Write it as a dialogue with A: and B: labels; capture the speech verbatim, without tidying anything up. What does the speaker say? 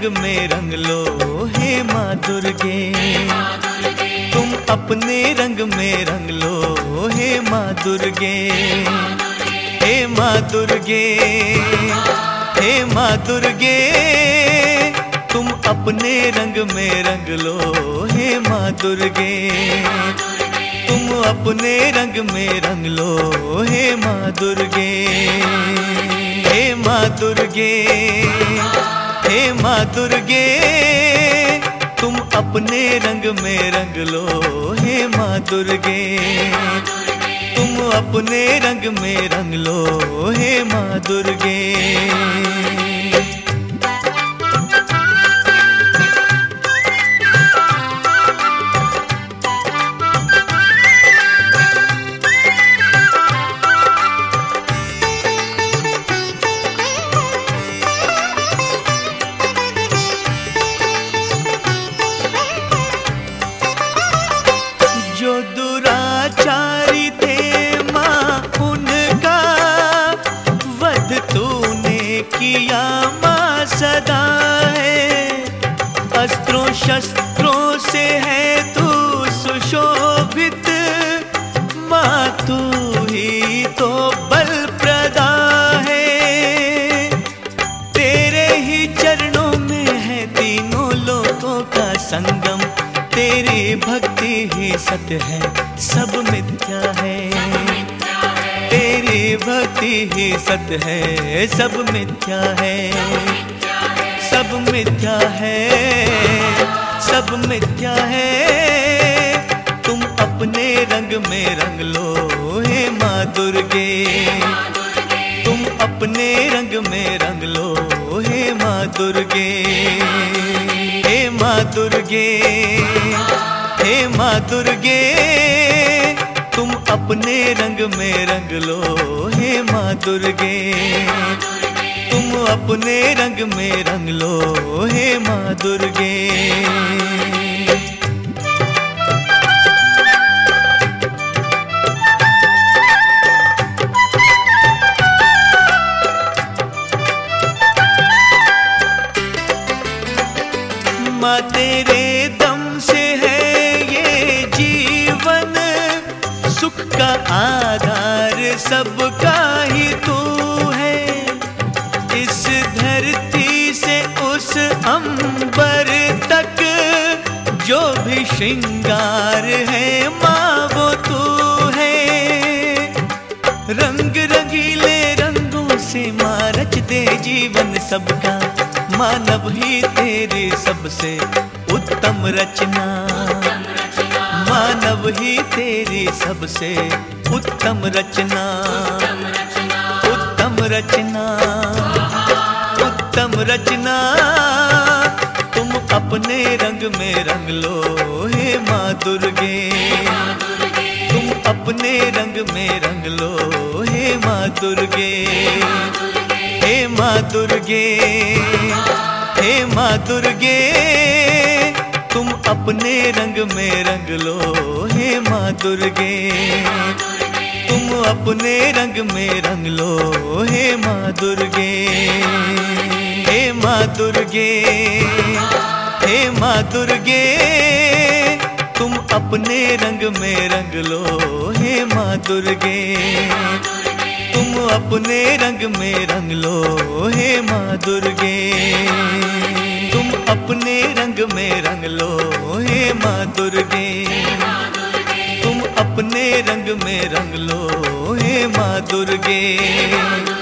A: रंग में रंग लो हे माँ दुर्गे। तुम अपने रंग में रंग लो हे माँ दुर्गे। हे माँ दुर्गे, हे माँ दुर्गे, तुम अपने रंग में रंग लो हे माँ दुर्गे। तुम अपने रंग में रंग लो हे माँ दुर्गे। हे माँ दुर्गे, हे माँ दुर्गे, तुम अपने रंग में रंग लो हे माँ दुर्गे। तुम अपने रंग में रंग लो हे माँ दुर्गे। जो दुराचारी थे माँ उनका वध तूने किया माँ सदा है। अस्त्रों शस्त्रों से है तू सुशोभित माँ, तू ही तो बल प्रदा है। तेरे ही चरणों में है तीनों लोकों का संगम। तेरी भक्ति ही सत्य है सब मिथ्या है। तेरी भक्ति ही सत्य है सब मिथ्या है। सब मिथ्या है, सब मिथ्या है। तुम अपने रंग में रंग लो हे माँ दुर्गे। तुम अपने रंग में रंग लो हे माँ दुर्गे। हे माँ दुर्गे, हे माँ दुर्गे, तुम अपने रंग में रंग लो हे माँ दुर्गे। तुम अपने रंग में रंग लो हे माँ दुर्गे। माँ तेरे दम से है ये जीवन, सुख का आधार सबका ही तू है। इस धरती से उस अंबर तक जो भी श्रृंगार है माँ वो तू है। रंग रंगीले रंगों से माँ रच दे जीवन सबका। मानव ही तेरी सबसे उत्तम रचना। मानव ही तेरी सबसे उत्तम रचना। उत्तम रचना, उत्तम रचना। तुम अपने रंग में रंग लो हे माँ दुर्गे। तुम अपने रंग में रंग लो हे माँ दुर्गे। हे माँ दुर्गे, हे माँ दुर्गे, तुम अपने रंग में रंग लो हे माँ दुर्गे। तुम अपने रंग में रंग लो हे माँ दुर्गे। हे माँ दुर्गे, हे माँ दुर्गे, तुम अपने रंग में रंग लो हे माँ दुर्गे। तुम अपने रंग में रंग लो हे माँ दुर्गे। तुम अपने रंग में रंग लो हे माँ दुर्गे। तुम अपने रंग में रंग लो हे माँ दुर्गे।